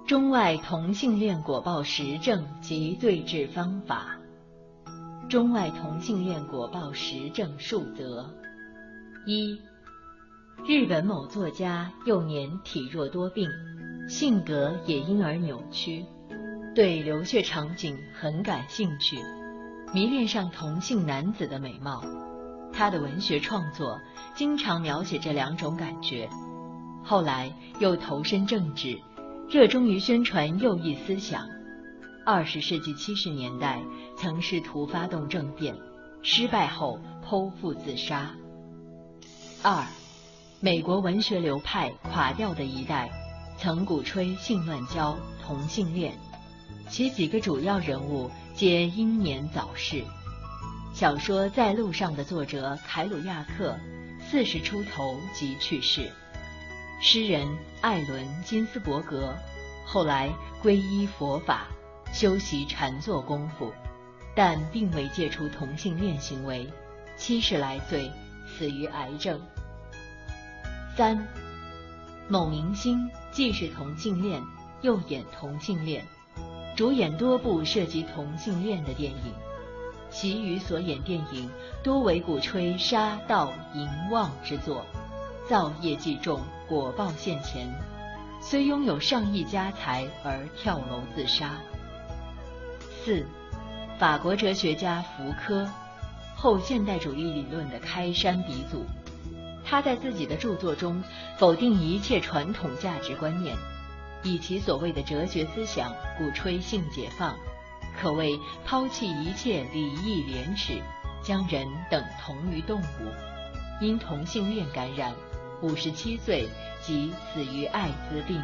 中外同性恋果报实证及对治方法。中外同性恋果报实证数则：一、日本某作家幼年体弱多病，性格也因而扭曲，对流血场景很感兴趣，迷恋上同性男子的美貌。他的文学创作经常描写这两种感觉。后来又投身政治，热衷于宣传右翼思想。20世纪70年代曾试图发动政变，失败后剖腹自杀。二、美国文学流派垮掉的一代曾鼓吹性乱交、同性恋，其几个主要人物皆英年早逝。小说《在路上》的作者凯鲁亚克40出头即去世。诗人艾伦·金斯伯格后来皈依佛法，修习禅坐功夫，但并未戒除同性恋行为，70来岁死于癌症。三、某明星既是同性恋，又演同性恋，主演多部涉及同性恋的电影，其余所演电影多为鼓吹杀盗淫妄之作，造业绩重，果报现前，虽拥有上亿家财而跳楼自杀。四、法国哲学家福柯，后现代主义理论的开山鼻祖，他在自己的著作中否定一切传统价值观念，以其所谓的哲学思想鼓吹性解放，可谓抛弃一切礼义廉耻，将人等同于动物。因同性恋感染，57岁即死于艾滋病。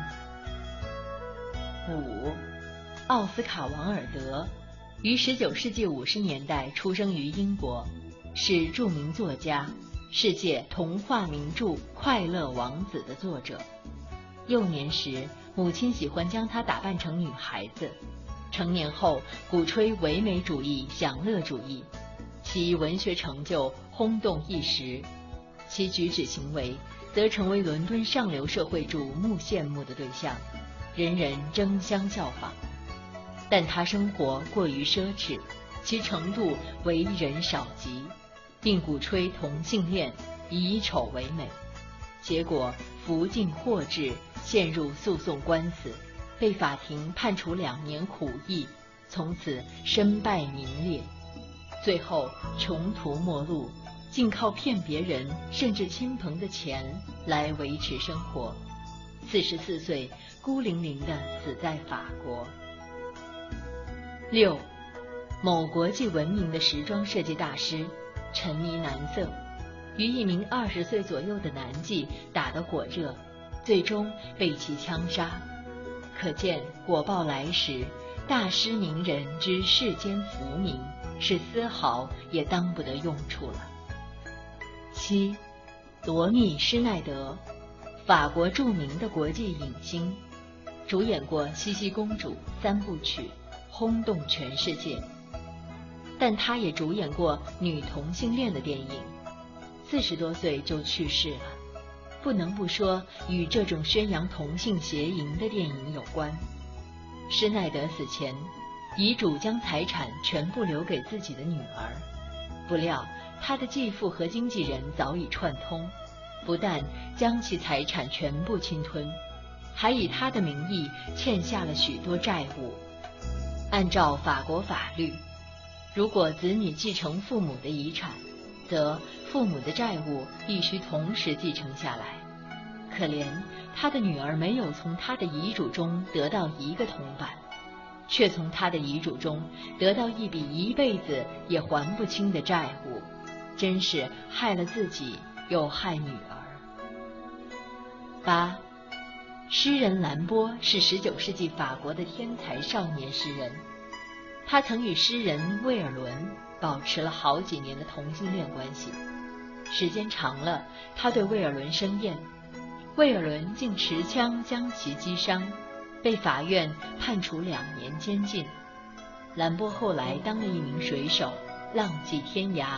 五、奥斯卡·王尔德于19世纪50年代出生于英国，是著名作家，世界童话名著《快乐王子》的作者。幼年时，母亲喜欢将他打扮成女孩子，成年后鼓吹唯美主义、享乐主义，其文学成就轰动一时，其举止行为则成为伦敦上流社会瞩目羡慕的对象，人人争相效仿。但他生活过于奢侈，其程度为人少及，并鼓吹同性恋，以丑为美，结果福尽祸至，陷入诉讼官司，被法庭判处2年苦役，从此身败名裂，最后穷途末路，竟靠骗别人甚至亲朋的钱来维持生活。44岁孤零零地死在法国。6. 某国际闻名的时装设计大师沉迷男色，与一名20岁左右的男妓打得火热，最终被其枪杀。可见果报来时，大师名人之世间浮名是丝毫也当不得用处了。7. 罗密·施耐德，法国著名的国际影星，主演过《茜茜公主》3部曲，轰动全世界。但他也主演过女同性恋的电影，40多岁就去世了。不能不说与这种宣扬同性邪淫的电影有关。施耐德死前，遗嘱将财产全部留给自己的女儿，不料他的继父和经纪人早已串通，不但将其财产全部侵吞，还以他的名义欠下了许多债务。按照法国法律，如果子女继承父母的遗产，则父母的债务必须同时继承下来。可怜他的女儿没有从他的遗嘱中得到一个铜板，却从他的遗嘱中得到一笔一辈子也还不清的债务，真是害了自己又害女儿。8. 诗人兰波是19世纪法国的天才少年诗人，他曾与诗人魏尔伦保持了好几年的同性恋关系，时间长了，他对魏尔伦生厌，魏尔伦竟持枪将其击伤，被法院判处2年监禁。兰波后来当了一名水手，浪迹天涯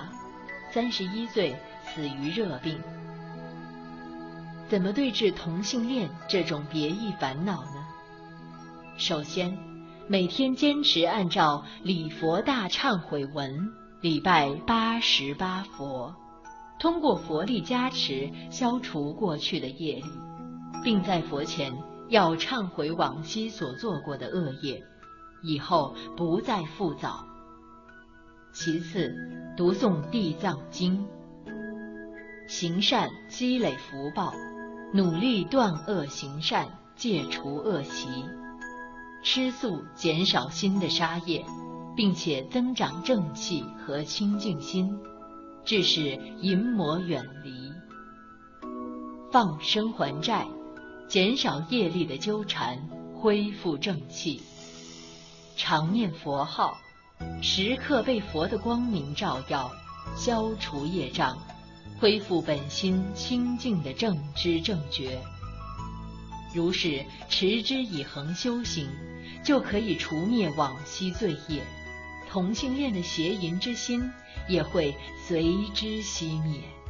，31岁死于热病。怎么对治同性恋这种别意烦恼呢？ 首先，每天坚持按照礼佛大忏悔文礼拜88佛，通过佛力加持消除过去的业力，并在佛前要忏悔往昔所做过的恶业，以后不再复造。其次，读诵地藏经，行善积累福报，努力断恶行善，戒除恶习，吃素减少心的杀业，并且增长正气和清净心，致使淫魔远离。放生还债，减少业力的纠缠，恢复正气。常念佛号，时刻被佛的光明照耀，消除业障，恢复本心清净的正知正觉。如是持之以恒修行，就可以除灭往昔罪业，同性恋的邪淫之心也会随之熄灭。